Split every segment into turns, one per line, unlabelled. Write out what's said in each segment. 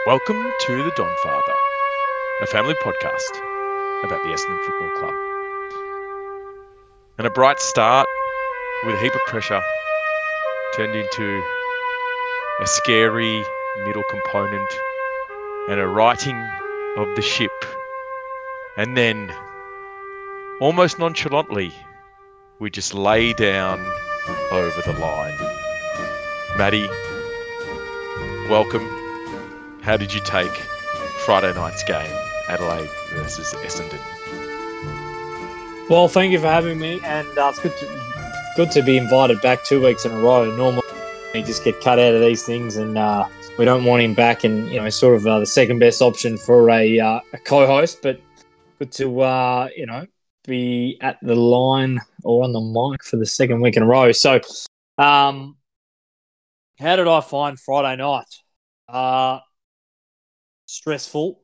Welcome to The Don Father, a family podcast about the Essendon Football Club. And a bright start with a heap of pressure turned into a scary middle component and a righting of the ship. And then, almost nonchalantly, we just lay down over the line. Maddie, welcome. How did you take Friday night's game, Adelaide versus Essendon?
Well, thank you for having me, and it's good to be invited back 2 weeks in a row. Normally, we just get cut out of these things, and we don't want him back. And sort of the second best option for a co-host. But good to be at the line or on the mic for the second week in a row. So, how did I find Friday night? Stressful.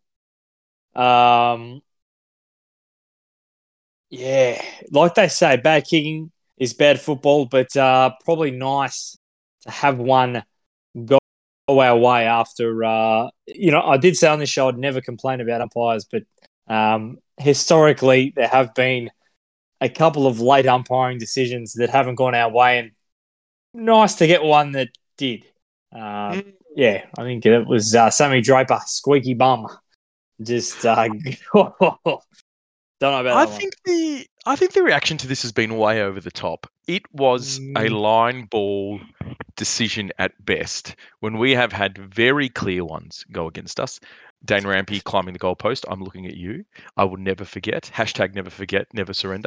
Yeah, like they say, bad kicking is bad football, but probably nice to have one go our way after, I did say on this show I'd never complain about umpires, but historically there have been a couple of late umpiring decisions that haven't gone our way, and nice to get one that did. Yeah, I think it was Sammy Draper, squeaky bum. Just don't know about that one.
I think the reaction to this has been way over the top. It was a line ball decision at best when we have had very clear ones go against us. Dane Rampy climbing the goalpost. I'm looking at you. I will never forget. Hashtag never forget, never surrender.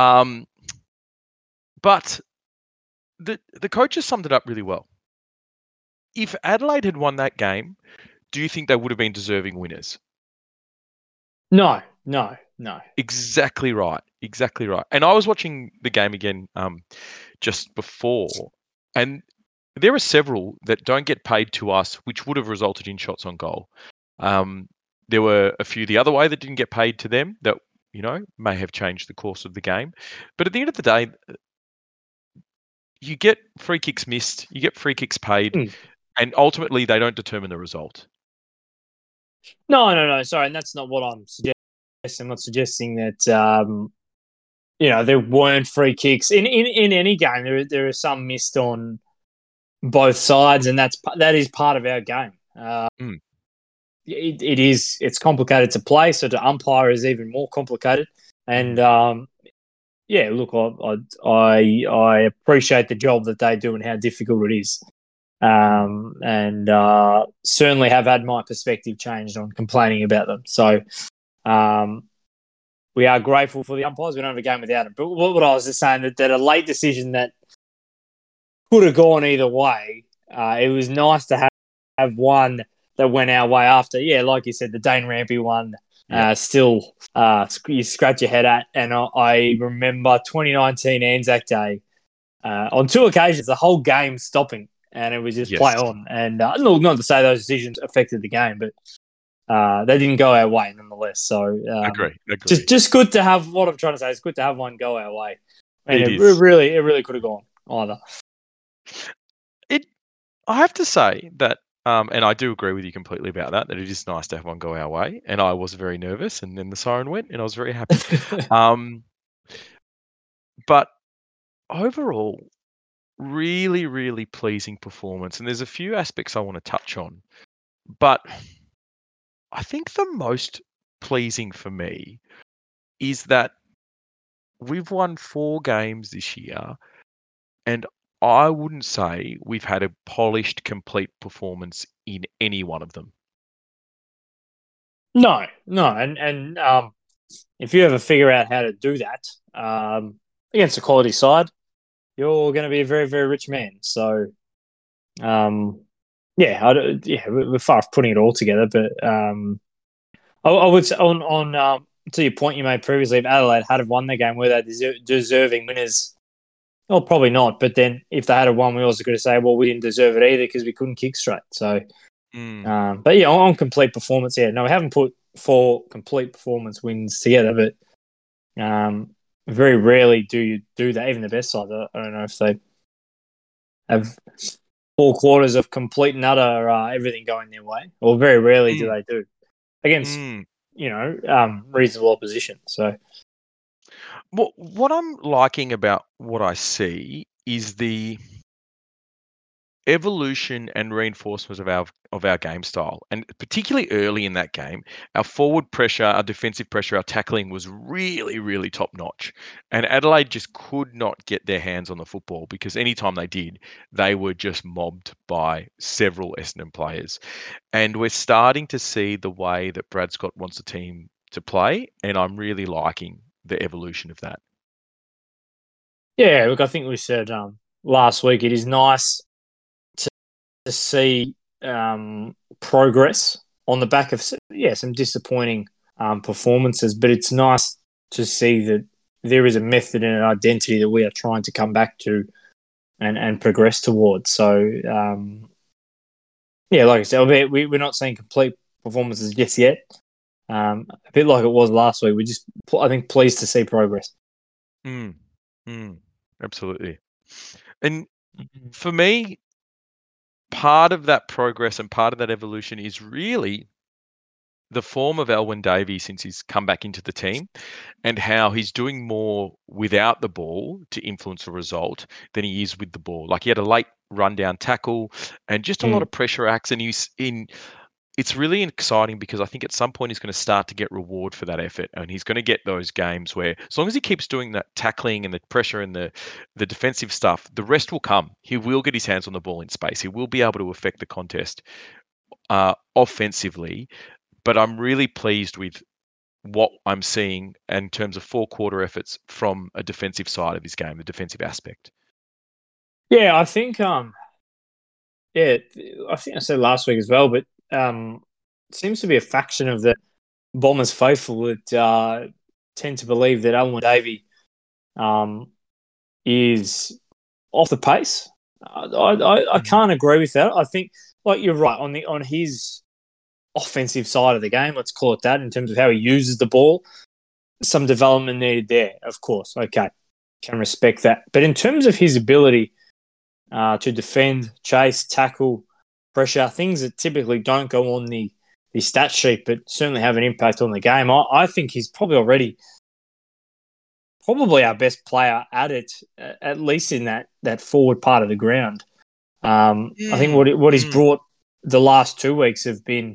But the coaches summed it up really well. If Adelaide had won that game, do you think they would have been deserving winners?
No.
Exactly right. And I was watching the game again just before, and there are several that don't get paid to us, which would have resulted in shots on goal. There were a few the other way that didn't get paid to them that, may have changed the course of the game. But at the end of the day, you get free kicks missed, you get free kicks paid, and ultimately they don't determine the result.
No. Sorry, and that's not what I'm suggesting. I'm not suggesting that there weren't free kicks in any game. There are some missed on both sides, and that is part of our game. It's complicated to play, so to umpire is even more complicated. And look, I appreciate the job that they do and how difficult it is. And certainly have had my perspective changed on complaining about them. So we are grateful for the umpires. We don't have a game without them. But what I was just saying, that a late decision that could have gone either way, it was nice to have one that went our way after. Yeah, like you said, the Dane Rampy one, still you scratch your head at. And I remember 2019 Anzac Day, on 2 occasions, the whole game stopping. And it was just play on. And not to say those decisions affected the game, but they didn't go our way nonetheless. So
agree.
Just good to have. What I'm trying to say is good to have one go our way. And it
is.
really could have gone either.
I have to say that, and I do agree with you completely about that it is nice to have one go our way. And I was very nervous, and then the siren went, and I was very happy. But overall, really, really pleasing performance. And there's a few aspects I want to touch on. But I think the most pleasing for me is that we've won 4 games this year, and I wouldn't say we've had a polished, complete performance in any one of them.
No. And if you ever figure out how to do that against a quality side, you're going to be a very, very rich man. So, we're far off putting it all together. But I would say on to your point you made previously, if Adelaide had won the game, were they deserving winners? Well, probably not. But then if they had won, we also could have said, well, we didn't deserve it either because we couldn't kick straight. So, but yeah, on complete performance, we haven't put 4 complete performance wins together, but very rarely do you do that. Even the best side, I don't know if they have 4 quarters of complete and utter everything going their way, or very rarely do
Mm,
they do against
mm.
reasonable opposition. So
What I'm liking about what I see is the evolution and reinforcement of our game style, and particularly early in that game, our forward pressure, our defensive pressure, our tackling was really, really top notch. And Adelaide just could not get their hands on the football because anytime they did, they were just mobbed by several Essendon players. And we're starting to see the way that Brad Scott wants the team to play, and I'm really liking the evolution of that.
yeah, look, I think we said last week it is nice to see progress on the back of some disappointing performances, but it's nice to see that there is a method and an identity that we are trying to come back to and progress towards. So like I said, we're not seeing complete performances just yet. A bit like it was last week. We're just, I think, pleased to see progress.
Mm, absolutely. And for me, part of that progress and part of that evolution is really the form of Elwyn Davies since he's come back into the team and how he's doing more without the ball to influence the result than he is with the ball. Like he had a late rundown tackle and just a lot of pressure acts, and he's in. It's really exciting because I think at some point he's going to start to get reward for that effort, and he's going to get those games where, as long as he keeps doing that tackling and the pressure and the defensive stuff, the rest will come. He will get his hands on the ball in space. He will be able to affect the contest offensively. But I'm really pleased with what I'm seeing in terms of 4-quarter efforts from a defensive side of his game, the defensive aspect.
Yeah, I think I think I said last week as well, but it seems to be a faction of the Bombers faithful that tend to believe that Alwyn Davey is off the pace. I can't agree with that. I think, like you're right on his offensive side of the game, let's call it that, in terms of how he uses the ball. Some development needed there, of course. Okay, can respect that. But in terms of his ability to defend, chase, tackle, pressure, things that typically don't go on the stat sheet, but certainly have an impact on the game, I think he's probably our best player at it, at least in that forward part of the ground. I think what he's brought the last 2 weeks have been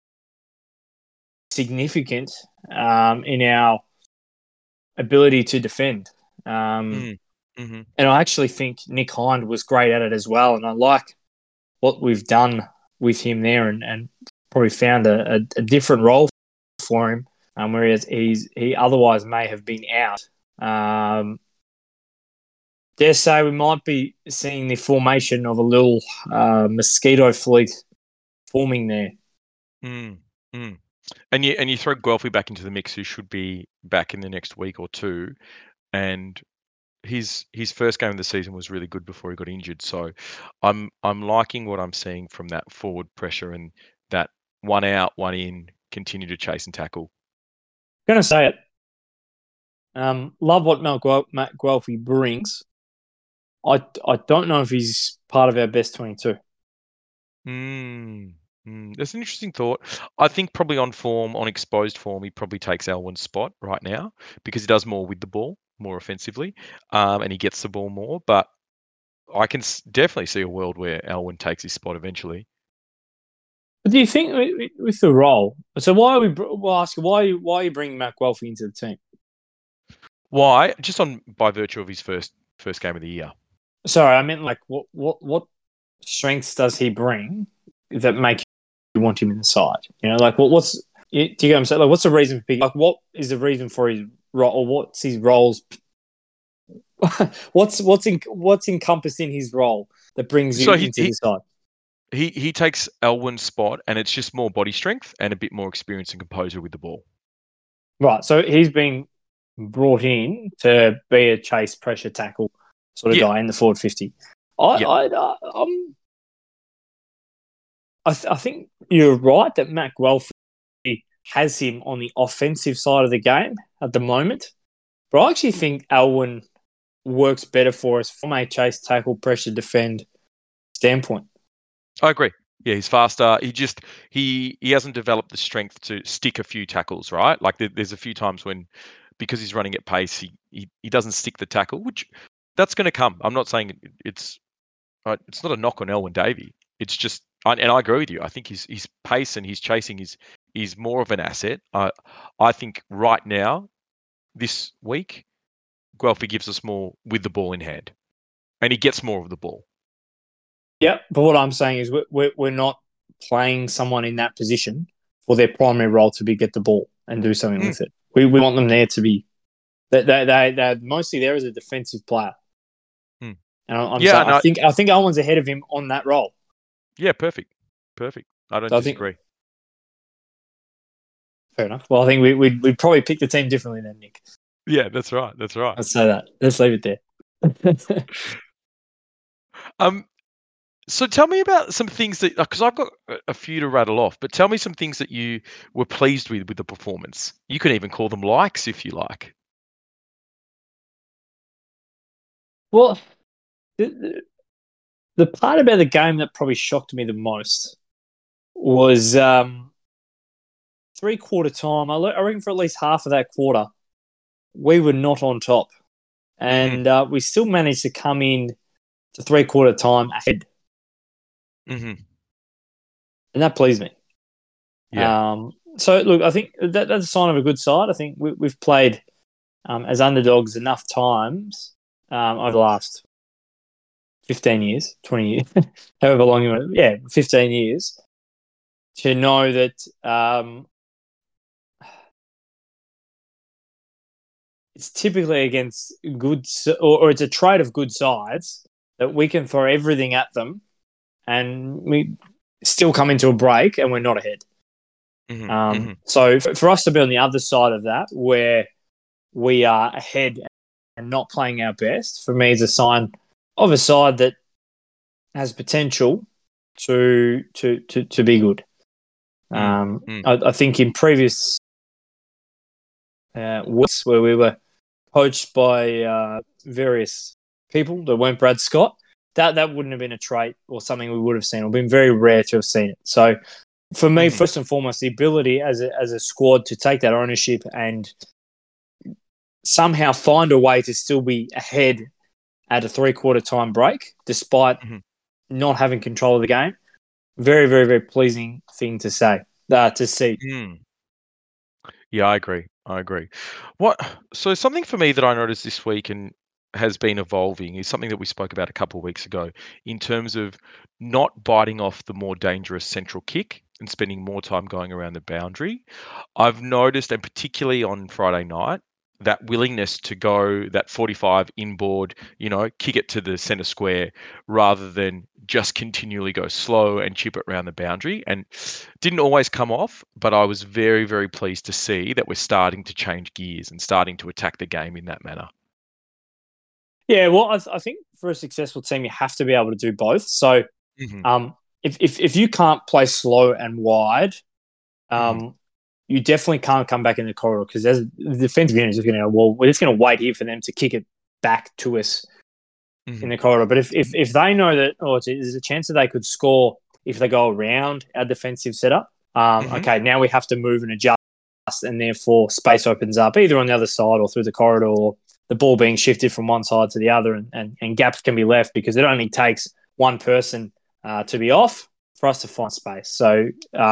significant in our ability to defend. And I actually think Nick Hind was great at it as well. And I like what we've done with him there and probably found a different role for him, whereas he otherwise may have been out. Dare say we might be seeing the formation of a little mosquito fleet forming there.
And you throw Guelphy back into the mix, who should be back in the next week or two, and his first game of the season was really good before he got injured. So I'm liking what I'm seeing from that forward pressure and that one out, one in, continue to chase and tackle.
I'm going to say it. Love what Matt Guelphy brings. I don't know if he's part of our best 22.
That's an interesting thought. I think probably on exposed form, he probably takes Elwyn's spot right now because he does more with the ball, more offensively, and he gets the ball more. But I can definitely see a world where Elwyn takes his spot eventually.
But do you think with the role? So we'll ask you why are you bringing Matt Guelphy into the team?
Why? Just by virtue of his first game of the year.
Sorry, I meant like what strengths does he bring that make you want him in the side? You know, like do you get what I'm saying? Like, what's the reason for picking? Like, what is the reason for his role, or what's his roles? what's encompassed in his role that brings you into the side?
He takes Elwyn's spot, and it's just more body strength and a bit more experience and composure with the ball.
Right. So he's been brought in to be a chase, pressure, tackle sort of guy in the forward 50. I think you're right that Matt Guelphy has him on the offensive side of the game at the moment, but I actually think Elwyn works better for us from a chase, tackle, pressure, defend standpoint.
I agree. Yeah, he's faster. He hasn't developed the strength to stick a few tackles, right? Like there's a few times when, because he's running at pace, he doesn't stick the tackle, which that's going to come. I'm not saying it's not a knock on Elwyn Davey. It's just, and I agree with you. I think his pace and his chasing is more of an asset. I think right now, this week, Guelphy gives us more with the ball in hand, and he gets more of the ball.
Yeah, but what I'm saying is we're not playing someone in that position for their primary role to be get the ball and do something with it. We want them there to be they're mostly there as a defensive player.
Mm.
And I'm
Yeah,
saying, I think Owen's ahead of him on that role.
Yeah, perfect. I don't disagree.
Fair enough. Well, I think we'd probably pick the team differently then, Nick.
Yeah, that's right.
Let's say that. Let's leave it there.
So tell me about some things that, because I've got a few to rattle off, but tell me some things that you were pleased with the performance. You can even call them likes if you like.
Well, the part about the game that probably shocked me the most was 3/4 time. I reckon for at least half of that quarter, we were not on top, and we still managed to come in to 3/4 time ahead,
Mm-hmm.
and that pleased me.
Yeah.
So look, I think that's a sign of a good side. I think we've played as underdogs enough times over the last 15 years, 20 years, however long you want. Yeah, 15 years to know that it's typically against good, or it's a trait of good sides that we can throw everything at them and we still come into a break and we're not ahead. So for us to be on the other side of that, where we are ahead and not playing our best, for me is a sign of a side that has potential to be good. I think in previous weeks where we were coached by various people that weren't Brad Scott, that wouldn't have been a trait or something we would have seen. It would have been very rare to have seen it. So for me, first and foremost, the ability as a squad to take that ownership and somehow find a way to still be ahead at a 3/4 time break, despite not having control of the game. Very, very, very pleasing thing to say, to see.
Yeah, I agree. So something for me that I noticed this week and has been evolving is something that we spoke about a couple of weeks ago in terms of not biting off the more dangerous central kick and spending more time going around the boundary. I've noticed, and particularly on Friday night, that willingness to go that 45 inboard, kick it to the center square rather than just continually go slow and chip it around the boundary. And didn't always come off, but I was very, very pleased to see that we're starting to change gears and starting to attack the game in that manner.
Yeah, well, I think for a successful team, you have to be able to do both. So, if you can't play slow and wide, you definitely can't come back in the corridor because the defensive unit is just going to go, well, we're just going to wait here for them to kick it back to us in the corridor. But if they know that, there's a chance that they could score if they go around our defensive setup, okay, now we have to move and adjust, and therefore space opens up either on the other side or through the corridor, or the ball being shifted from one side to the other, and gaps can be left because it only takes one person to be off for us to find space. So,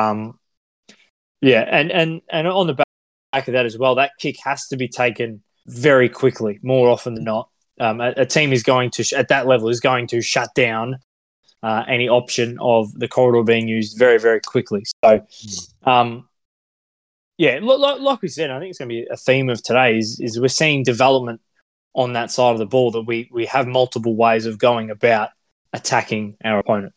yeah, and on the back of that as well, that kick has to be taken very quickly, more often than not. A team is going to, at that level, is going to shut down any option of the corridor being used very, very quickly. So, yeah, like we said, I think it's going to be a theme of today is we're seeing development on that side of the ball, that we have multiple ways of going about attacking our opponent.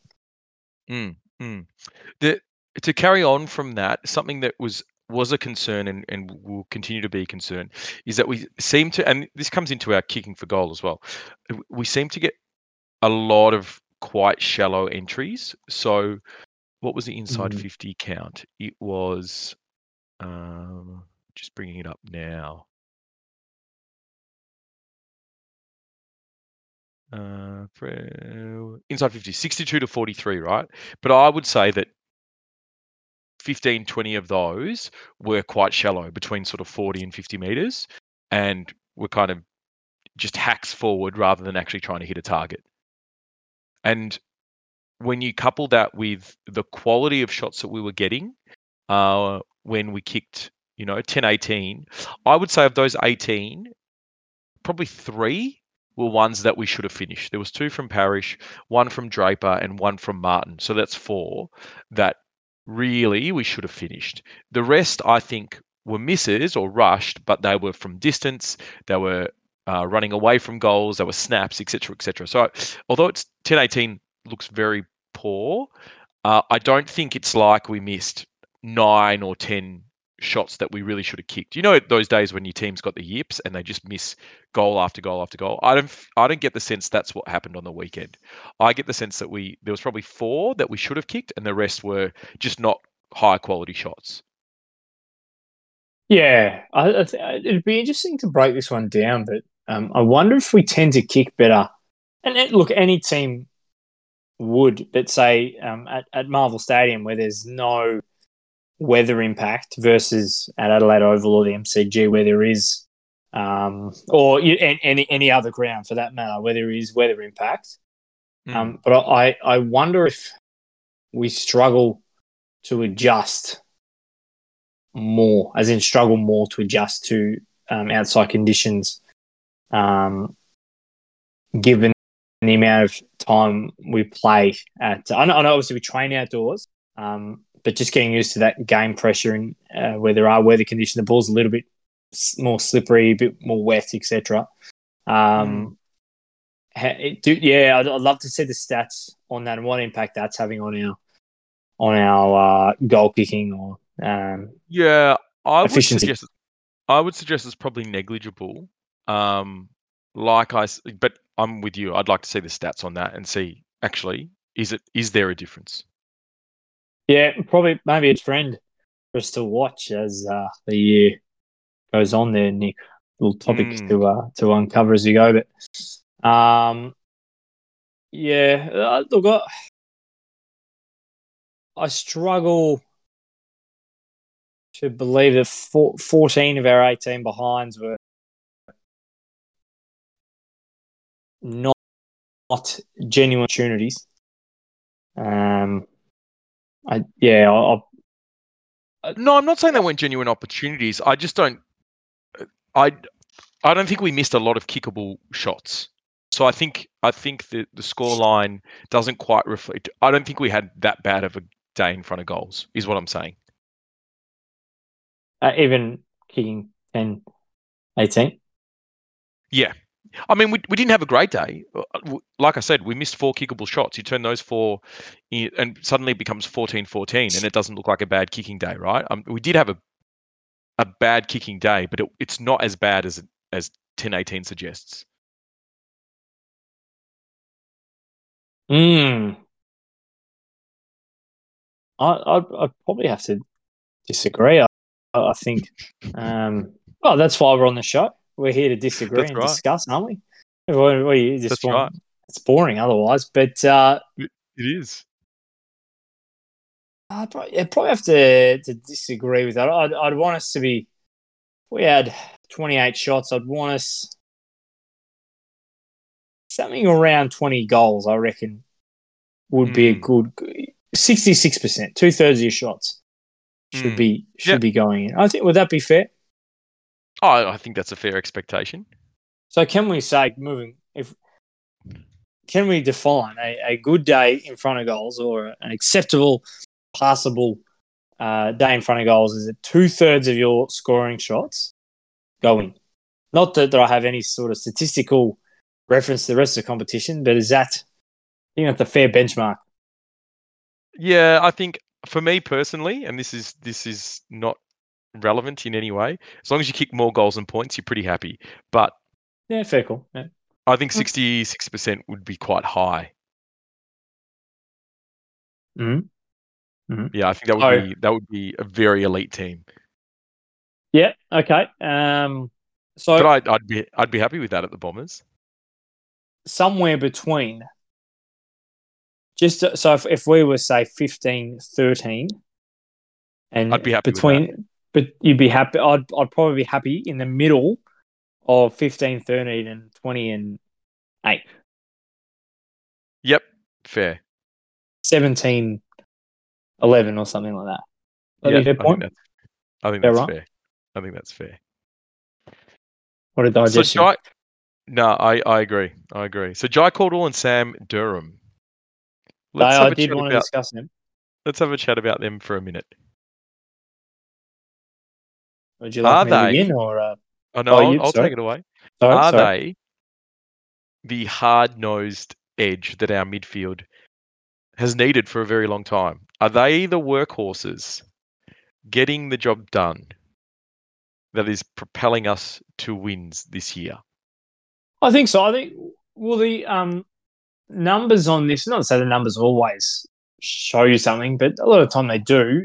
To carry on from that, something that was a concern and will continue to be a concern is that we seem to, and this comes into our kicking for goal as well, we seem to get a lot of quite shallow entries. So what was the inside 50 count? It was, just bringing it up now. Inside 50, 62 to 43, right? But I would say that 15, 20 of those were quite shallow, between sort of 40 and 50 meters, and were kind of just hacks forward rather than actually trying to hit a target. And when you couple that with the quality of shots that we were getting when we kicked, 10, 18, I would say of those 18, probably 3 were ones that we should have finished. There was 2 from Parrish, 1 from Draper, and 1 from Martin. So that's 4 that really we should have finished. The rest, I think, were misses or rushed, but they were from distance. They were running away from goals. They were snaps, etc., etc. So although it's 10-18 looks very poor, I don't think it's like we missed 9 or 10 shots that we really should have kicked. Those days when your team's got the yips and they just miss goal after goal after goal. I don't get the sense that's what happened on the weekend. I get the sense that there was probably 4 that we should have kicked, and the rest were just not high quality shots.
Yeah, it'd be interesting to break this one down, but I wonder if we tend to kick better. And look, any team would, but say at Marvel Stadium where there's no weather impact versus at Adelaide Oval or the MCG where there is, or any other ground for that matter where there is weather impact. But I wonder if we struggle to adjust more, as in struggle more to adjust to outside conditions, given the amount of time we play at. I know obviously we train outdoors, but just getting used to that game pressure and where there are weather conditions, the ball's a little bit more slippery, a bit more wet, etc. I'd love to see the stats on that and what impact that's having on our goal kicking or
Yeah, I would
efficiency.
suggest it's probably negligible. But I'm with you. I'd like to see the stats on that and see actually is there a difference?
Yeah, probably maybe a trend for us to watch as the year goes on. There, Nick, little topics to uncover as we go. But look, I struggle to believe that 14 of our 18 behinds were not genuine opportunities.
No, I'm not saying they weren't genuine opportunities. I just don't. I don't think we missed a lot of kickable shots. So I think the scoreline doesn't quite reflect. I don't think we had that bad of a day in front of goals, is what I'm saying.
Even kicking 10, 18?
Yeah. I mean, we didn't have a great day. Like I said, we missed 4 kickable shots. You turn those 4 and suddenly it becomes 14-14, and it doesn't look like a bad kicking day, right? We did have a bad kicking day, but it's not as bad as 10-18 suggests.
I'd probably have to disagree. I think, that's why we're on the show. We're here to disagree and discuss, aren't we?
That's right.
It's boring otherwise, but
it is.
I'd probably have to disagree with that. I'd want us to be. If we had 28 shots, I'd want us something around 20 goals. I reckon would be a good 66%. 2/3 of your shots should be going in. I think, would that be fair?
Oh, I think that's a fair expectation.
So can we say can we define a good day in front of goals or an acceptable, passable day in front of goals? Is it 2/3 of your scoring shots going? Not that I have any sort of statistical reference to the rest of the competition, but is that, I think that's a fair benchmark?
Yeah, I think for me personally, and this is not relevant in any way, as long as you kick more goals and points, you're pretty happy. But
yeah, fair call. Yeah.
I think 66% would be quite high.
Mm-hmm.
Yeah, I think that would be a very elite team.
Yeah. Okay.
But I'd be happy with that at the Bombers.
somewhere between. Just so if we were say 15-13, and
I'd be happy with
between, but you'd be happy. I'd probably be happy in the middle of 15-13 and 20-8.
Yep, fair.
17-11 or something like that. That'd
Yeah,
be a fair point.
I think
Yeah,
that's
right.
fair. I think that's fair.
What a
So
digestion.
Jai, no, I agree. I agree. So Jai Caldwell and Sam Durham. Let's
I
have a
did
chat
want to
about.
discuss them.
Let's have a chat about them for a minute.
Would you like
Are
me to
they?
begin or?
Oh no, I'll,
You.
I'll
Sorry.
take it away. Are
Sorry.
they the hard-nosed edge that our midfield has needed for a very long time? Are they the workhorses getting the job done that is propelling us to wins this year?
I think so. I think the numbers on this. Not to say the numbers always show you something, but a lot of the time they do.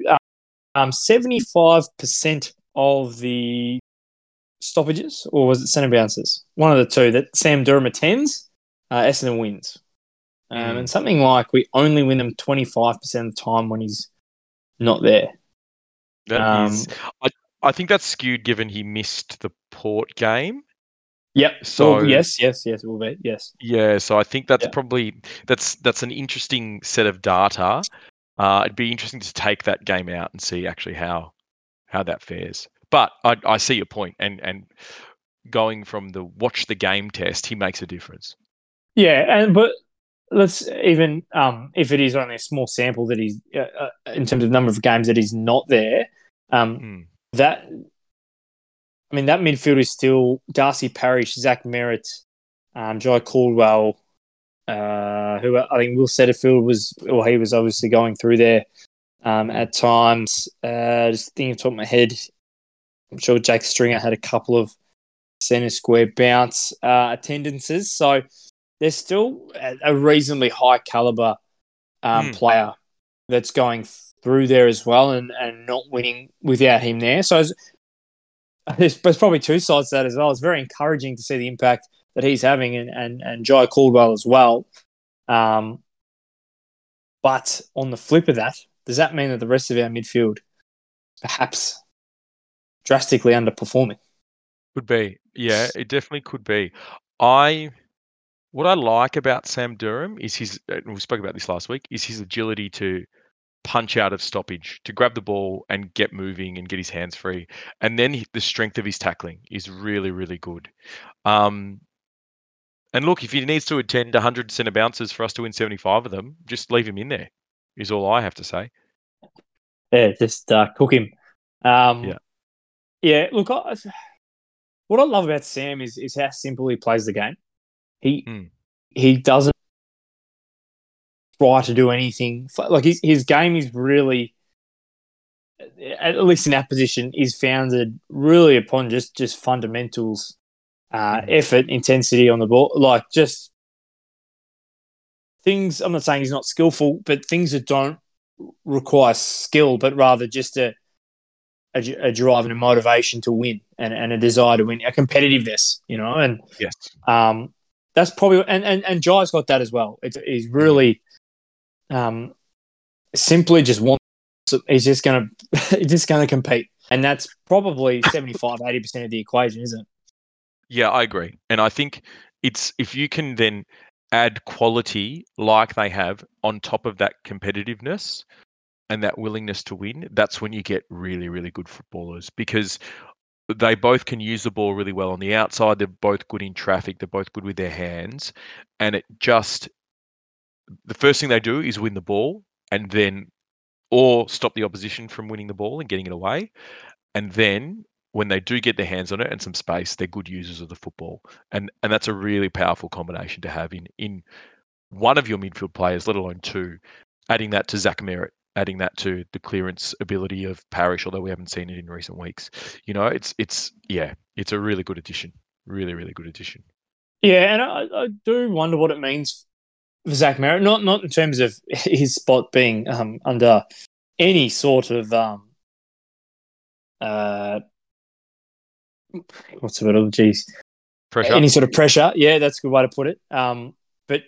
75% of the stoppages, or was it centre bounces? One of the two that Sam Durham attends, Essendon wins. And something like we only win them 25% of the time when he's not there.
That is, I think that's skewed given he missed the Port game.
Yep.
So
yes, it will be. Yes.
yeah, so I think that's
Yeah.
probably that's an interesting set of data. It'd be interesting to take that game out and see actually how that fares. But I see your point, and going from the watch the game test, he makes a difference.
Yeah, but let's even if it is only a small sample that he's in terms of number of games that he's not there. That that midfield is still Darcy Parish, Zach Merritt, Jai Caldwell, who I think Will Setterfield he was obviously going through there at times. Just thinking off the top of my head, I'm sure Jake Stringer had a couple of centre square bounce attendances. So there's still a reasonably high caliber player that's going through there as well and not winning without him there. So there's probably two sides to that as well. It's very encouraging to see the impact that he's having and Jai Caldwell as well. But on the flip of that, does that mean that the rest of our midfield perhaps drastically underperforming?
Could be. Yeah, it definitely could be. What I like about Sam Durham is we spoke about this last week, is his agility to punch out of stoppage, to grab the ball and get moving and get his hands free. And then the strength of his tackling is really, really good. And look, if he needs to attend 100 centre bounces for us to win 75 of them, just leave him in there, is all I have to say.
Yeah, just cook him. Yeah, look, what I love about Sam is how simple he plays the game. He doesn't try to do anything. Like his game is really, at least in that position, is founded really upon just fundamentals, effort, intensity on the ball. Like just things. I'm not saying he's not skillful, but things that don't require skill, but rather just a drive and a motivation to win and a desire to win, a competitiveness, and
yes,
that's probably and Jai's got that as well. He's really simply just wants. He's just gonna compete, and that's probably 75-80% of the equation, isn't it?
Yeah, I agree, and I think it's if you can then add quality like they have on top of that competitiveness and that willingness to win, that's when you get really, really good footballers because they both can use the ball really well on the outside. They're both good in traffic. They're both good with their hands. And the first thing they do is win the ball and then, or stop the opposition from winning the ball and getting it away. And then when they do get their hands on it and some space, they're good users of the football. And that's a really powerful combination to have in one of your midfield players, let alone two, adding that to Zach Merritt, adding that to the clearance ability of Parish, although we haven't seen it in recent weeks. It's a really good addition. Really, really good addition.
Yeah, and I do wonder what it means for Zach Merritt. Not in terms of his spot being under any sort of what's the word? Geez,
Pressure.
any sort of pressure. Yeah, that's a good way to put it. But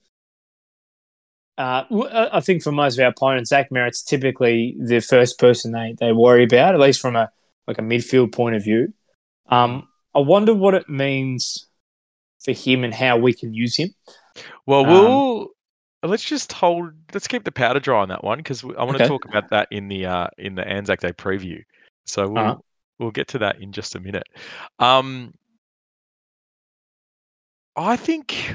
I think for most of our opponents, Zach Merritt's typically the first person they worry about, at least from a midfield point of view. I wonder what it means for him and how we can use him.
Well, let's just hold. Let's keep the powder dry on that one because I want to
Okay.
talk about that in the Anzac Day preview. So we'll get to that in just a minute. I think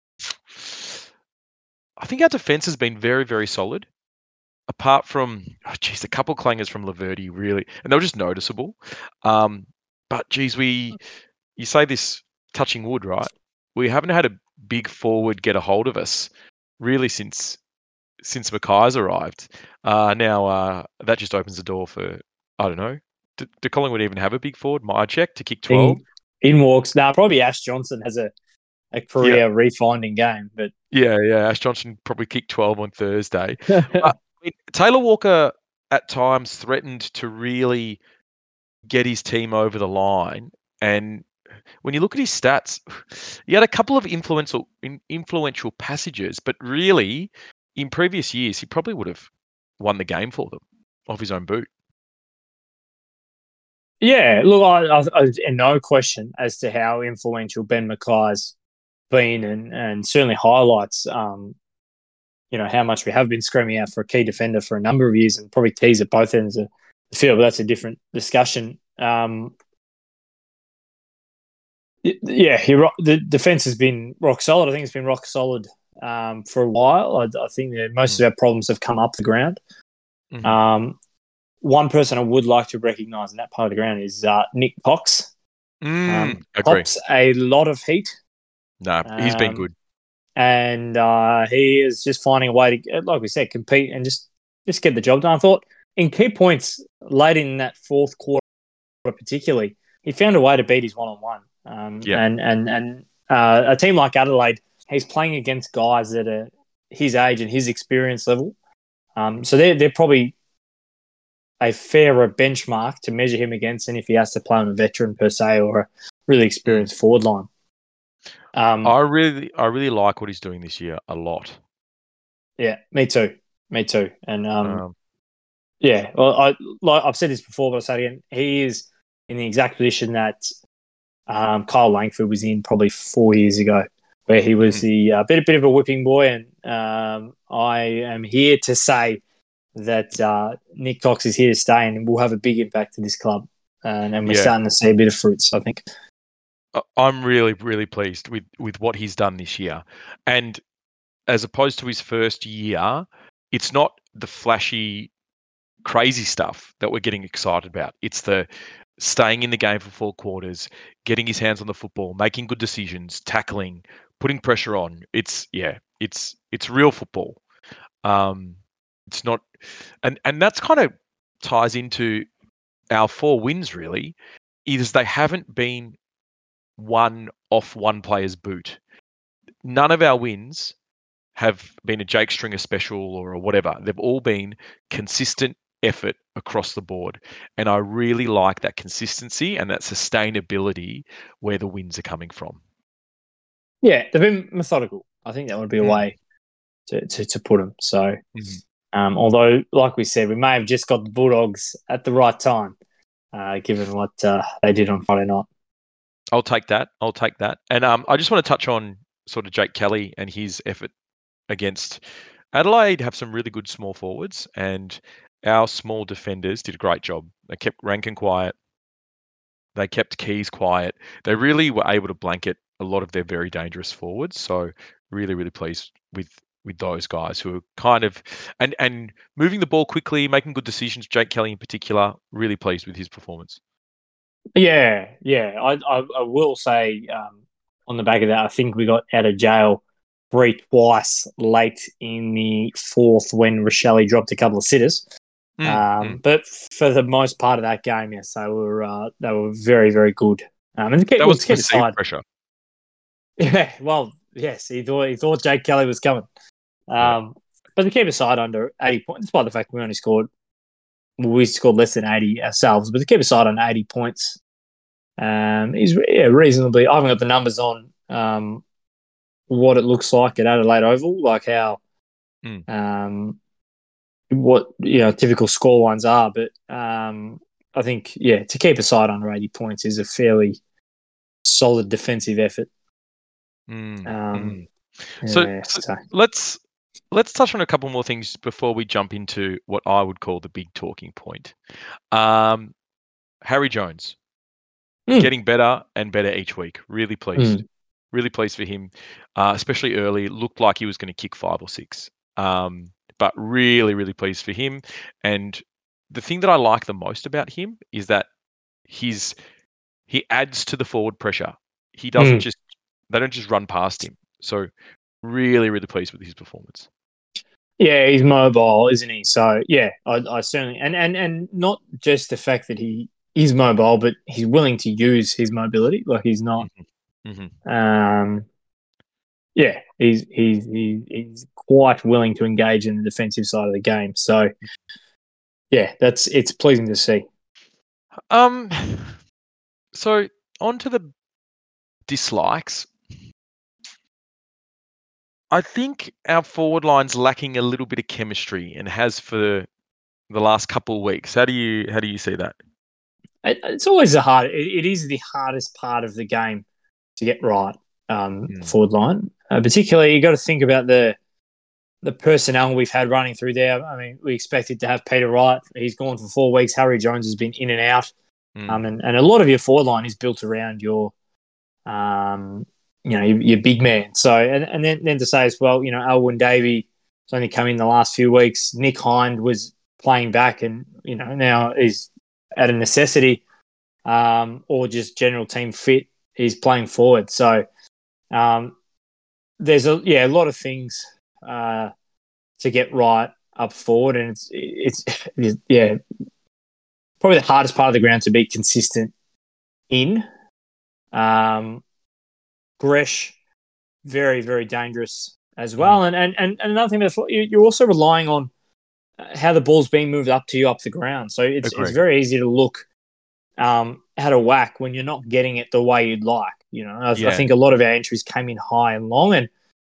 our defense has been very, very solid. Apart from, a couple clangers from Laverty, really, and they were just noticeable. But geez, you say this touching wood, right? We haven't had a big forward get a hold of us really since Mackay's arrived. Now that just opens the door for, I don't know. Do Collingwood even have a big forward? Myercheck to kick 12?
In walks. Now, probably Ash Johnson has a career refinding game, but
yeah. Ash Johnson probably kicked 12 on Thursday. Taylor Walker at times threatened to really get his team over the line, and when you look at his stats, he had a couple of influential passages, but really, in previous years, he probably would have won the game for them off his own boot.
Yeah, look, I no question as to how influential Ben Mackay's been, and certainly highlights, how much we have been screaming out for a key defender for a number of years, and probably keys at both ends of the field. But that's a different discussion. Yeah, the defense has been rock solid. I think it's been rock solid for a while. I think that most of our problems have come up the ground. One person I would like to recognise in that part of the ground is Nick Cox. Cops a lot of heat.
No, he's been good.
And he is just finding a way to, like we said, compete and just get the job done. I thought in key points late in that fourth quarter particularly, he found a way to beat his one-on-one. And a team like Adelaide, he's playing against guys that are his age and his experience level. So they're probably a fairer benchmark to measure him against than if he has to play on a veteran per se or a really experienced forward line.
I really like what he's doing this year a lot. Yeah,
me too. And yeah, well, I've said this before, but I'll say it again. He is in the exact position that Kyle Langford was in probably 4 years ago, where he was the bit of a whipping boy. And I am here to say that Nick Cox is here to stay and will have a big impact in this club. And we're starting to see a bit of fruits, I think.
I'm really, really pleased with what he's done this year. And as opposed to his first year, it's not the flashy, crazy stuff that we're getting excited about. It's the staying in the game for 4 quarters, getting his hands on the football, making good decisions, tackling, putting pressure on. It's real football. It's not, and that's kind of ties into our 4 wins really, is they haven't been won off one player's boot. None of our wins have been a Jake Stringer special or whatever. They've all been consistent effort across the board. And I really like that consistency and that sustainability where the wins are coming from.
Yeah, they've been methodical. I think that would be a way to put them. So, although, like we said, we may have just got the Bulldogs at the right time, given what they did on Friday night.
I'll take that. And I just want to touch on sort of Jake Kelly and his effort against Adelaide. Have some really good small forwards, and our small defenders did a great job. They kept Rankin quiet. They kept Keys quiet. They really were able to blanket a lot of their very dangerous forwards. So really, really pleased with those guys who are kind of and moving the ball quickly, making good decisions. Jake Kelly in particular, really pleased with his performance.
Yeah. I will say on the back of that, I think we got out of jail twice late in the fourth when Rochelle dropped a couple of sitters. But for the most part of that game, yes, they were very, very good. And
that was perceived pressure.
Yeah, well, yes, he thought Jake Kelly was coming. But to keep aside under 80 points, despite the fact we scored less than 80 ourselves, but to keep aside on 80 points He's reasonably. I haven't got the numbers on what it looks like at Adelaide Oval, like how what typical score ones are. But I think to keep a side under 80 points is a fairly solid defensive effort.
So let's touch on a couple more things before we jump into what I would call the big talking point. Harry Jones getting better and better each week. Really pleased. Really pleased for him, especially early. Looked like he was going to kick 5 or 6. But really, really pleased for him. And the thing that I like the most about him is that he adds to the forward pressure. He doesn't they don't just run past him. So really, really pleased with his performance.
Yeah, he's mobile, isn't he? So yeah, I certainly and not just the fact that he is mobile, but he's willing to use his mobility. Like he's not. He's quite willing to engage in the defensive side of the game. So yeah, it's pleasing to see.
So on to the dislikes. I think our forward line's lacking a little bit of chemistry and has for the last couple of weeks. How do you see that?
It's always it is the hardest part of the game to get right. Forward line, particularly you got to think about the personnel we've had running through there. I mean, we expected to have Peter Wright. He's gone for 4 weeks. Harry Jones has been in and out, and a lot of your forward line is built around your your big man. So and then to say as well, Alwyn Davey has only come in the last few weeks. Nick Hind was playing back, and now is at a necessity, or just general team fit. He's playing forward. So there's a lot of things to get right up forward, and it's probably the hardest part of the ground to be consistent in. Gresh, very, very dangerous as well. And another thing, you're also relying on how the ball's being moved up to you up the ground. So it's very easy to look at a whack when you're not getting it the way you'd like. I think a lot of our entries came in high and long, and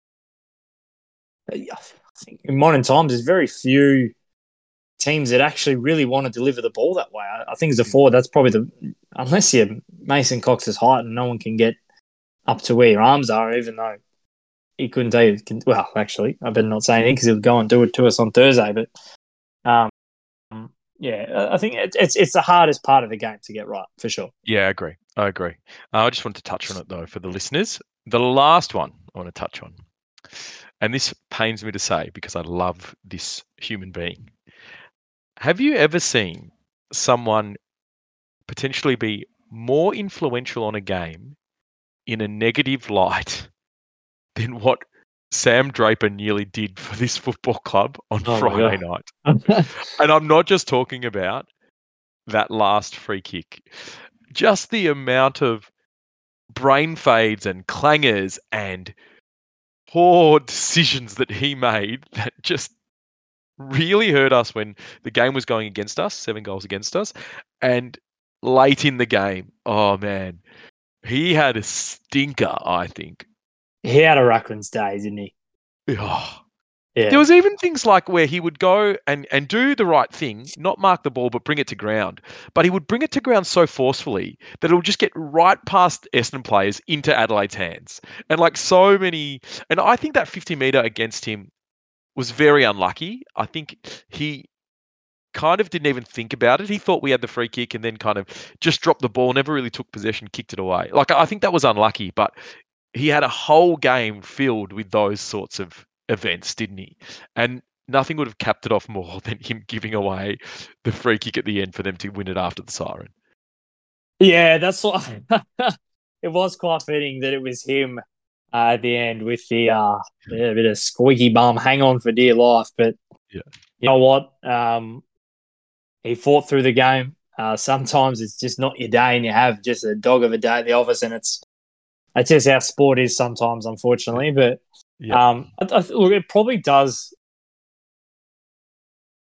I think in modern times there's very few teams that actually really want to deliver the ball that way. I think as a forward, that's probably unless you're Mason Cox's height and no one can get up to where your arms are, even though he couldn't tell you. Well, actually, I better not say anything because he'll go and do it to us on Thursday. But I think it's the hardest part of the game to get right, for sure.
Yeah, I agree. I just want to touch on it, though, for the listeners. The last one I want to touch on, and this pains me to say because I love this human being. Have you ever seen someone potentially be more influential on a game in a negative light than what Sam Draper nearly did for this football club on Friday night? And I'm not just talking about that last free kick. Just the amount of brain fades and clangers and poor decisions that he made that just really hurt us when the game was going against us, 7 goals against us. And late in the game, oh man, he had a stinker, I think.
He had a Ruckman's day, didn't he?
Oh. Yeah. There was even things like where he would go and do the right thing, not mark the ball, but bring it to ground. But he would bring it to ground so forcefully that it would just get right past Essendon players into Adelaide's hands. And like so many, and I think that 50-metre against him was very unlucky. I think he kind of didn't even think about it. He thought we had the free kick and then kind of just dropped the ball, never really took possession, kicked it away. Like, I think that was unlucky, but he had a whole game filled with those sorts of events, didn't he? And nothing would have capped it off more than him giving away the free kick at the end for them to win it after the siren.
Yeah, that's what it was quite fitting that it was him at the end with the bit of squeaky bum, hang on for dear life. But you know what? He fought through the game. Sometimes it's just not your day and you have just a dog of a day at the office, and that's just how sport is sometimes, unfortunately. But look, it probably does,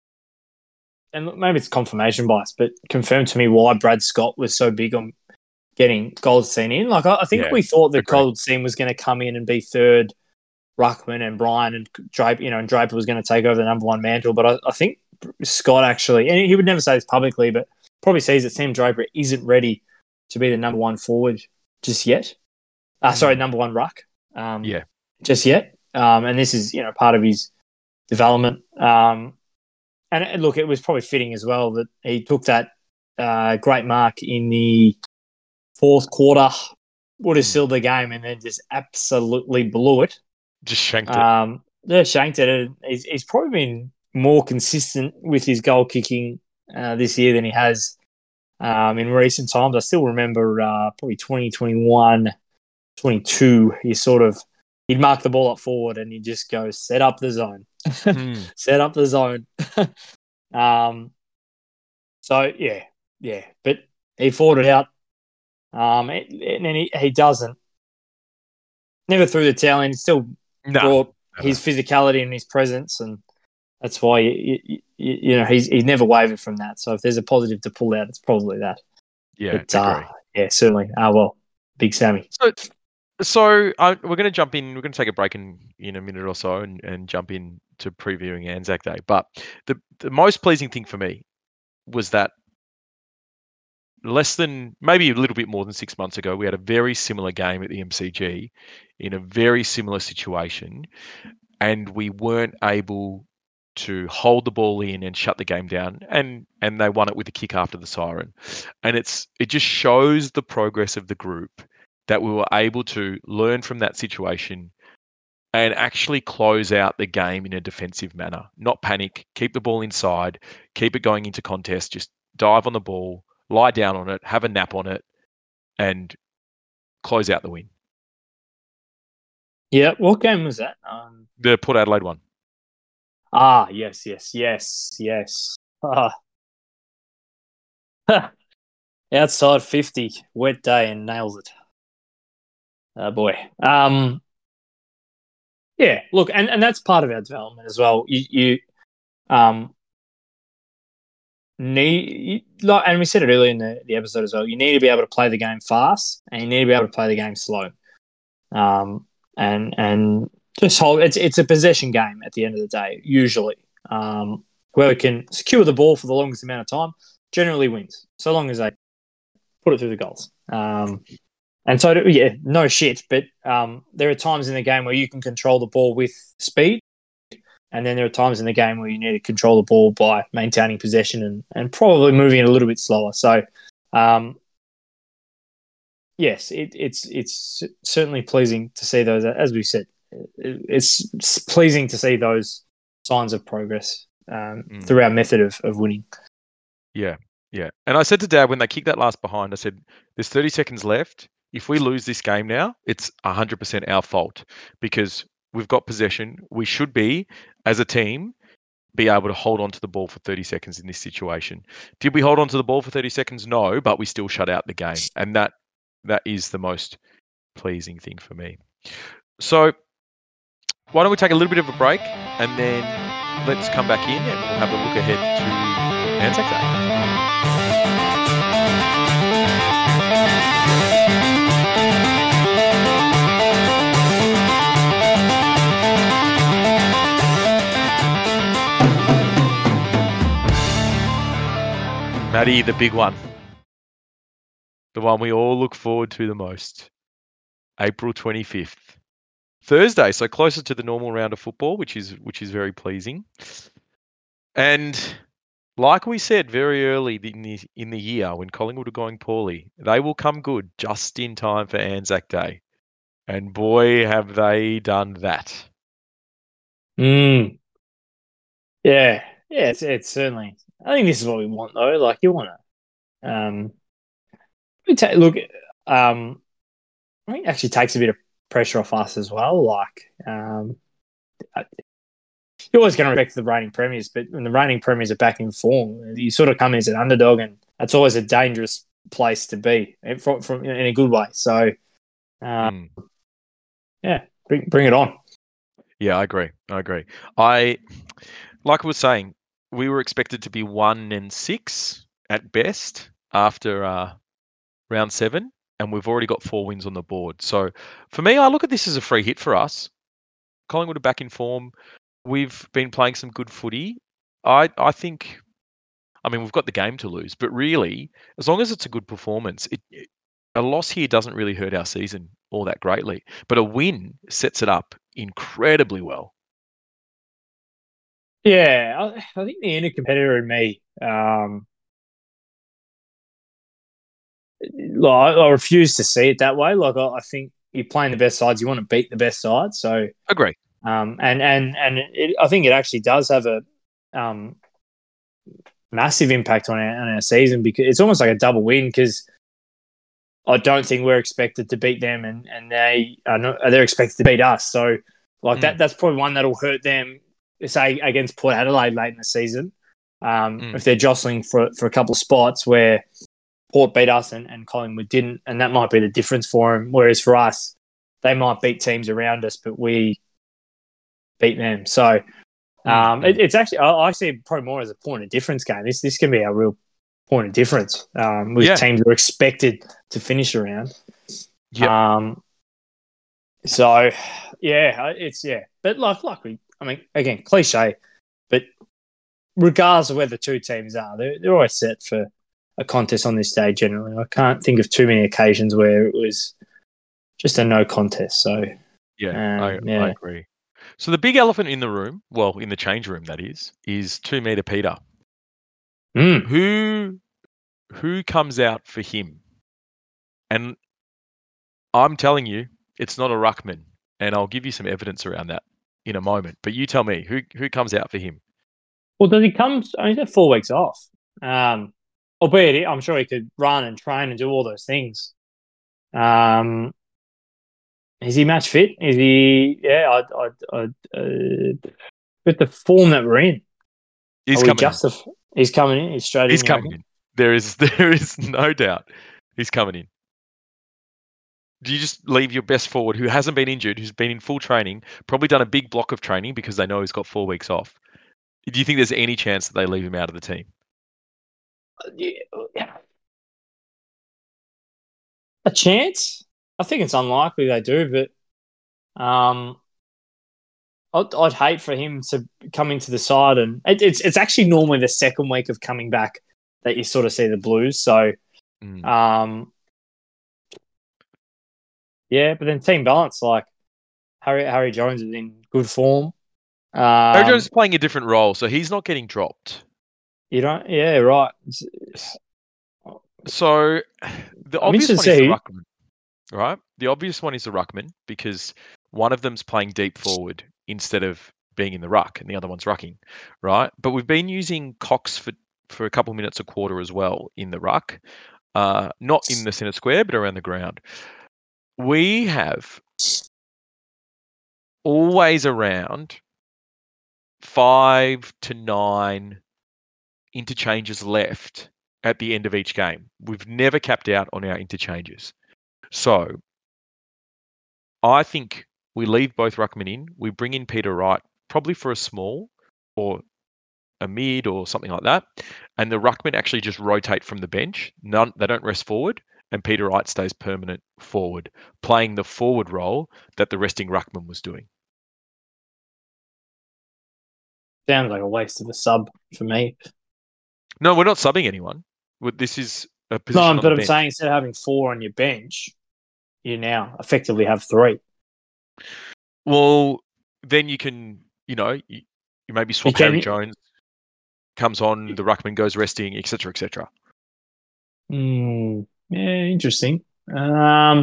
and maybe it's confirmation bias, but confirm to me why Brad Scott was so big on getting Goldstein in. Like I think
Yeah,
we thought that
agree.
Goldstein was going to come in and be third ruckman, and Brian and Draper, and Draper was going to take over the number one mantle. But I think Scott actually, and he would never say this publicly, but probably sees that Sam Draper isn't ready to be the number one forward just yet. Number one ruck.
Yeah.
Just yet. And this is part of his development. And look, it was probably fitting as well that he took that great mark in the fourth quarter, would have sealed the game, and then just absolutely blew it.
Just shanked it.
Yeah, shanked it. He's probably been more consistent with his goal kicking this year than he has in recent times. I still remember probably 2021, 22, he'd mark the ball up forward and he'd just go, set up the zone. Set up the zone. So, yeah. But he fought it out. And then he doesn't. Never threw the towel in. He still brought his physicality and his presence, and that's why he's never wavered from that. So if there's a positive to pull out, it's probably that.
Yeah,
but, yeah, certainly. Well, big Sammy.
So we're going to jump in. We're going to take a break in a minute or so and jump in to previewing Anzac Day. But the most pleasing thing for me was that less than, maybe a little bit more than 6 months ago, we had a very similar game at the MCG in a very similar situation, and we weren't able to hold the ball in and shut the game down, and they won it with a kick after the siren. And it just shows the progress of the group that we were able to learn from that situation and actually close out the game in a defensive manner, not panic, keep the ball inside, keep it going into contest, just dive on the ball, lie down on it, have a nap on it, and close out the win.
Yeah, what game was that?
The Port Adelaide one.
Yes. Outside 50, wet day, and nails it. Oh, boy. Yeah, look, and that's part of our development as well. You need, and we said it earlier in the episode as well, you need to be able to play the game fast, and you need to be able to play the game slow. And just hold, it's a possession game at the end of the day, usually. Whoever can secure the ball for the longest amount of time generally wins, so long as they put it through the goals. And so, no shit, but there are times in the game where you can control the ball with speed, and then there are times in the game where you need to control the ball by maintaining possession and probably moving it a little bit slower. So, yes, it's certainly pleasing to see those. As we said, it's pleasing to see those signs of progress through our method of winning.
Yeah. And I said to Dad when they kicked that last behind, I said, there's 30 seconds left. If we lose this game now, it's 100% our fault because we've got possession. We should be, as a team, be able to hold on to the ball for 30 seconds in this situation. Did we hold on to the ball for 30 seconds? No, but we still shut out the game. And that is the most pleasing thing for me. So why don't we take a little bit of a break and then let's come back in and we'll have a look ahead to Anzac Day. Matty, the big one. The one we all look forward to the most. April 25th. Thursday, so closer to the normal round of football, which is very pleasing. And like we said very early in the year when Collingwood are going poorly, they will come good just in time for Anzac Day. And boy, have they done that.
Yeah, it's certainly. I think this is what we want, though. Like, you want to look. I think it actually takes a bit of pressure off us as well. Like, you're always going to respect the reigning premiers, but when the reigning premiers are back in form, you sort of come in as an underdog, and that's always a dangerous place to be from in a good way. So, yeah, bring it on.
Yeah, I agree. Like I was saying, we were expected to be 1-6 at best after round 7. and we've already got 4 wins on the board. So for me, I look at this as a free hit for us. Collingwood are back in form. We've been playing some good footy. I think, I mean, we've got the game to lose, but really, as long as it's a good performance, a loss here doesn't really hurt our season all that greatly. But a win sets it up incredibly well.
Yeah, I think the inner competitor in me, like, I refuse to see it that way. Like, I think you're playing the best sides, you want to beat the best side. So,
Agree.
I think it actually does have a massive impact on our season, because it's almost like a double win, because I don't think we're expected to beat them, and they're expected to beat us. So, like, that's probably one that'll hurt them, say, against Port Adelaide late in the season. If they're jostling for a couple of spots where Port beat us and Collingwood didn't, and that might be the difference for them. Whereas for us, they might beat teams around us, but we beat them. So it's actually, I see it probably more as a point of difference game. This can be a real point of difference with teams that are expected to finish around.
Yeah.
So but like we, I mean, again, cliche, but regardless of where the two teams are, they're always set for a contest on this day. Generally, I can't think of too many occasions where it was just a no contest. So
I agree. So the big elephant in the room, well, in the change room, that is 2-meter Peter. Who comes out for him? And I'm telling you, it's not a ruckman, and I'll give you some evidence around that in a moment. But you tell me, who comes out for him?
Well, does he come? I mean, he's had 4 weeks off. Albeit, I'm sure he could run and train and do all those things. Is he match fit? Is he? Yeah, with the form that we're in,
He's coming in.
He's coming in. He's straight in.
He's coming in. There is no doubt he's coming in. Do you just leave your best forward, who hasn't been injured, who's been in full training, probably done a big block of training because they know he's got 4 weeks off? Do you think there's any chance that they leave him out of the team?
A chance? I think it's unlikely they do, but I'd hate for him to come into the side, and it's actually normally the second week of coming back that you sort of see the Blues. So, yeah, but then team balance, like Harry Jones is in good form.
Harry Jones is playing a different role, so he's not getting dropped.
You don't? Yeah, right.
So the obvious one is the ruckman, right? The obvious one is the ruckman, because one of them's playing deep forward instead of being in the ruck, and the other one's rucking, right? But we've been using Cox for a couple of minutes a quarter as well in the ruck, not in the centre square, but around the ground. We have always around 5 to 9 interchanges left at the end of each game. We've never capped out on our interchanges. So I think we leave both ruckmen in. We bring in Peter Wright, probably for a small or a mid or something like that. And the ruckmen actually just rotate from the bench. They don't rest forward. And Peter Wright stays permanent forward, playing the forward role that the resting ruckman was doing.
Sounds like a waste of a sub for me.
No, we're not subbing anyone. This is a position on the bench.
No, but I'm saying instead of having 4 on your bench, you now effectively have 3.
Well, then you can, you maybe swap Harry Jones, comes on, the ruckman goes resting, etc., etc.
Yeah, interesting. I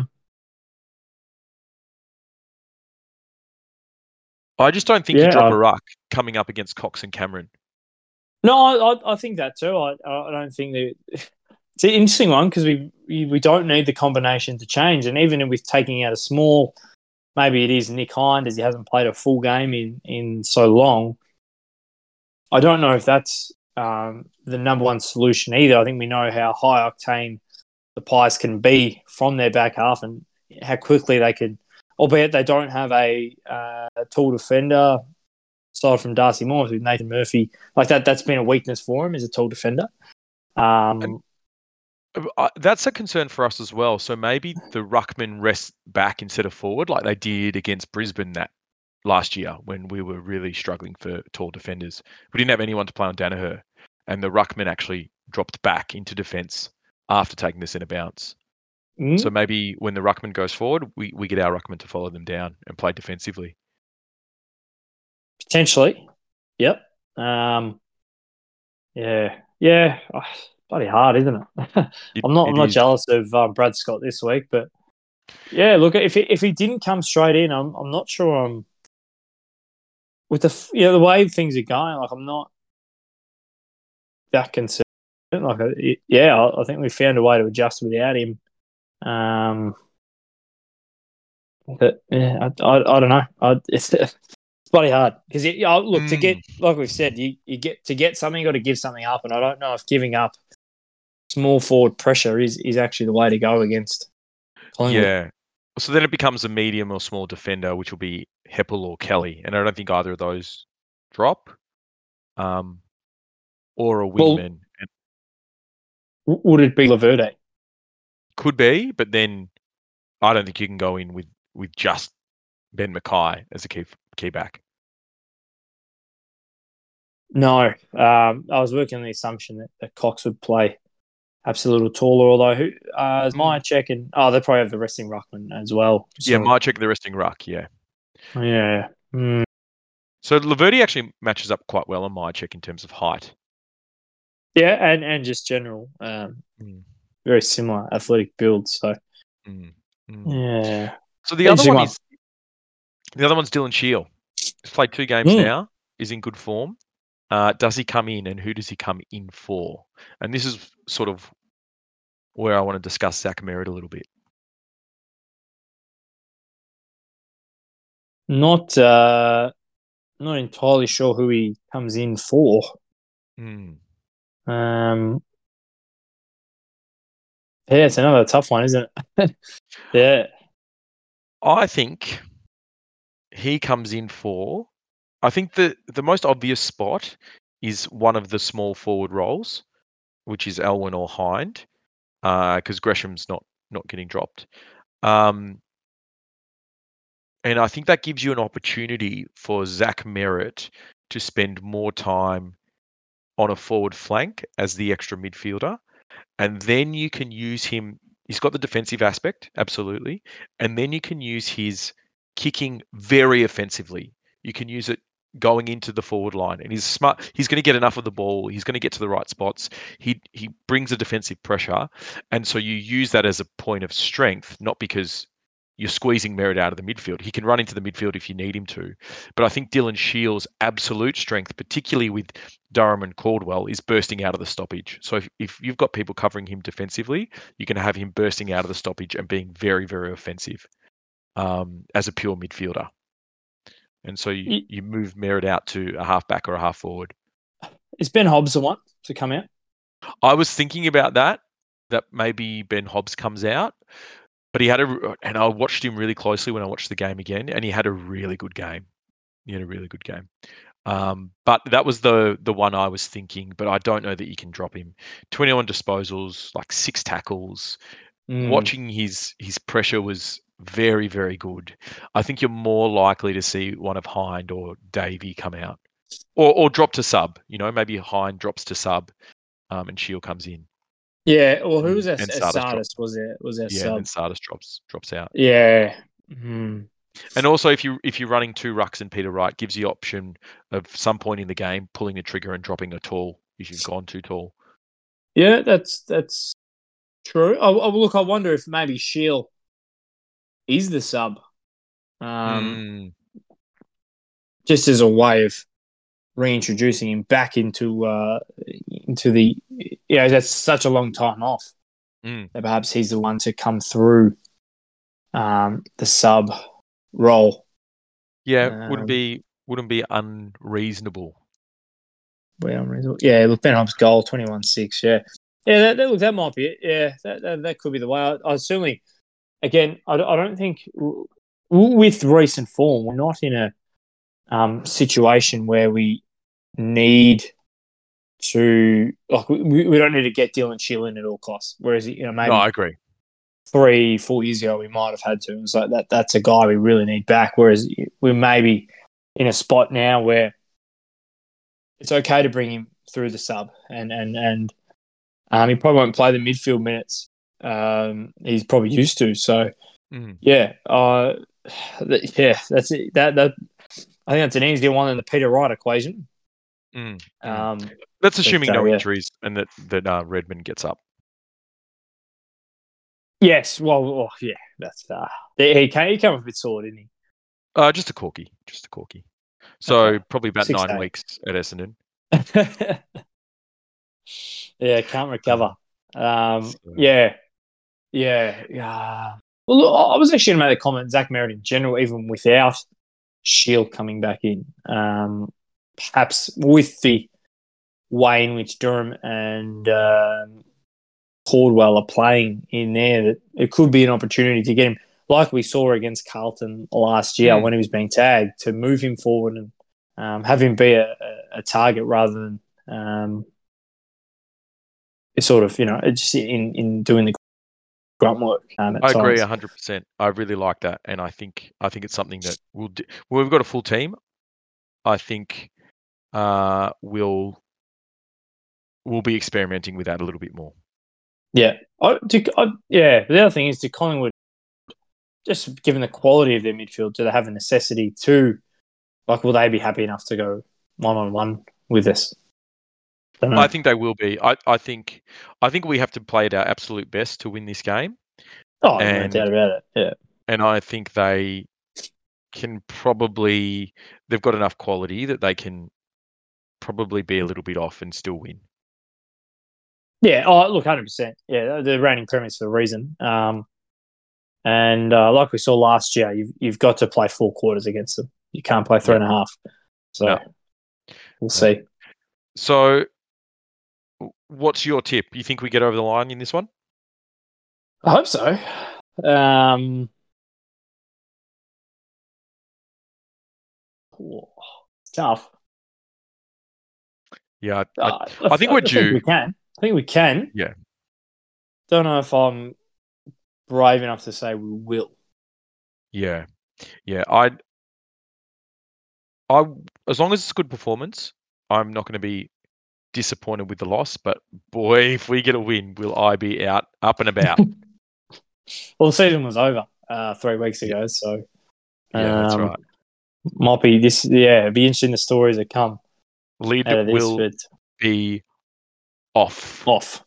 just don't think you drop a ruck coming up against Cox and Cameron.
No, I think that too. I don't think that. It's an interesting one, because we don't need the combination to change, and even with taking out a small, maybe it is Nick Hind, as he hasn't played a full game in so long. I don't know if that's the number one solution either. I think we know how high octane the Pies can be from their back half, and how quickly they could, albeit they don't have a tall defender aside from Darcy Moore with Nathan Murphy. Like that's been a weakness for him, is a tall defender.
That's a concern for us as well. So maybe the ruckman rests back instead of forward, like they did against Brisbane that last year when we were really struggling for tall defenders. We didn't have anyone to play on Danaher, and the ruckman actually dropped back into defence after taking the centre bounce. So maybe when the ruckman goes forward, we get our ruckman to follow them down and play defensively.
Potentially. Yep. Yeah. Oh, bloody hard, isn't it? I'm not jealous of Brad Scott this week, but yeah, look, if he didn't come straight in, I'm not sure I'm with the way things are going. Like, I'm not that concerned. Like, I think we found a way to adjust without him. But yeah, I don't know. It's bloody hard because look, to get, like we've said, you get something, you got to give something up, and I don't know if giving up small forward pressure is actually the way to go against Collingwood.
Yeah. So then it becomes a medium or small defender, which will be Heppel or Kelly, and I don't think either of those drop. Or a wingman.
Would it be Laverde?
Could be, but then I don't think you can go in with just Ben Mackay as a key back.
No, I was working on the assumption that Cox would play perhaps a little taller, although Mihocek and they probably have the resting ruckman as well.
Yeah, Mihocek the resting ruck, yeah.
Yeah.
So Laverde actually matches up quite well on Mihocek in terms of height.
Yeah, and just general, very similar athletic build. So, yeah.
So the other one's Dylan Shiel. He's played 2 games now. Is in good form. Does he come in, and who does he come in for? And this is sort of where I want to discuss Zach Merrett a little bit.
Not entirely sure who he comes in for. Yeah, it's another tough one, isn't it? Yeah.
I think he comes in for. I think the most obvious spot is one of the small forward roles, which is Elwyn or Hind, because Gresham's not getting dropped. And I think that gives you an opportunity for Zach Merrett to spend more time on a forward flank as the extra midfielder. And then you can use him. He's got the defensive aspect, absolutely. And then you can use his kicking very offensively. You can use it going into the forward line, and he's smart. He's going to get enough of the ball. He's going to get to the right spots. He brings a defensive pressure, and so you use that as a point of strength, not because you're squeezing Merrett out of the midfield. He can run into the midfield if you need him to. But I think Dylan Shiel's absolute strength, particularly with Durham and Caldwell, is bursting out of the stoppage. So if you've got people covering him defensively, you can have him bursting out of the stoppage and being very, very offensive as a pure midfielder. And so you move Merrett out to a halfback or a half forward.
Is Ben Hobbs the one to come out?
I was thinking about that maybe Ben Hobbs comes out. But and I watched him really closely when I watched the game again, and he had a really good game. But that was the one I was thinking, but I don't know that you can drop him. 21 disposals, like 6 tackles. Watching his pressure was very, very good. I think you're more likely to see one of Hind or Davey come out. Or drop to sub. Maybe Hind drops to sub and Shiel comes in.
Yeah, well, who was that? Sardis was it? Was that sub?
Yeah, and Sardis drops out.
Yeah.
And also, if you're running 2 rucks and Peter Wright, gives you the option of some point in the game pulling the trigger and dropping a tall if you've gone too tall.
Yeah, that's true. Look, I wonder if maybe Shiel is the sub, just as a way of reintroducing him back into the. That's such a long time off. That perhaps he's the one to come through the sub role.
Yeah, wouldn't be unreasonable.
Yeah, look, Ben Hobbs' goal, 21-6. Yeah, that might be it. Yeah, that could be the way. I certainly, again, I don't think with recent form we're not in a situation where we need we don't need to get Dylan Shield in at all costs. Whereas
No,
maybe
I agree.
3-4 years ago we might have had to. It was like that's a guy we really need back. Whereas we may be in a spot now where it's okay to bring him through the sub, and he probably won't play the midfield minutes. He's probably used to. So yeah, that's it. That I think that's an easier one than the Peter Wright equation.
That's assuming no injuries and that Redmond gets up.
Yes, well, yeah, that's he came a bit sore, didn't he?
Just a corky. So okay. Probably about 9 weeks at Essendon.
Yeah, can't recover. Yeah. Well, I was actually going to make a comment, Zach Merrett in general, even without Shield coming back in. Perhaps with the way in which Durham and Caldwell are playing in there, that it could be an opportunity to get him, like we saw against Carlton last year when he was being tagged, to move him forward and have him be a target rather than sort of, just in doing the grunt work.
I agree 100%. I really like that, and I think it's something that we'll do. Well, we've got a full team. I think we'll be experimenting with that a little bit more.
Yeah. The other thing is, to Collingwood, just given the quality of their midfield, do they have a necessity to, will they be happy enough to go 1-on-1 with us?
I think they will be. I think we have to play at our absolute best to win this game.
Oh, no doubt about it. Yeah.
And I think they can they've got enough quality that they can probably be a little bit off and still win.
Yeah. Oh, look, 100%. Yeah, the reigning premiers for a reason. And like we saw last year, you've got to play 4 quarters against them. You can't play 3.5. So we'll see.
So, what's your tip? You think we get over the line in this one?
I hope so. It's tough.
Yeah, I think we're due.
I think we can.
Yeah.
Don't know if I'm brave enough to say we will.
Yeah. I as long as it's a good performance, I'm not going to be disappointed with the loss. But boy, if we get a win, will I be up and about?
Well, the season was over 3 weeks ago, so
that's right.
Might be this. Yeah, it'd be interesting the stories that come.
Lead will be off.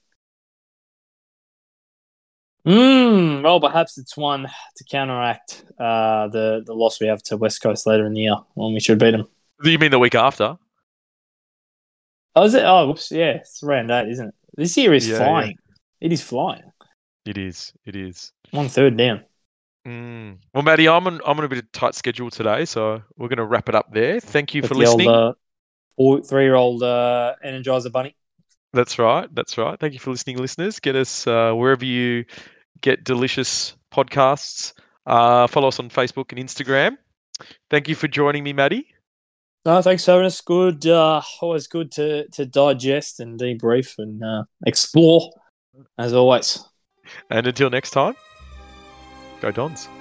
Well, perhaps it's one to counteract the loss we have to West Coast later in the year when we should beat them.
You mean the week after?
Oh, is it? Oh, whoops. Yeah, it's around 8, isn't it? This year is flying. Yeah. It is flying.
It is.
1/3 down.
Well, Maddie, I'm on a bit of tight schedule today, so we're going to wrap it up there. Thank you for listening.
Old 3-year-old Energizer Bunny.
That's right. Thank you for listening, listeners. Get us wherever you get delicious podcasts. Follow us on Facebook and Instagram. Thank you for joining me, Maddie.
No, thanks for having us. Good. Always good to digest and debrief and explore, as always.
And until next time, go Dons.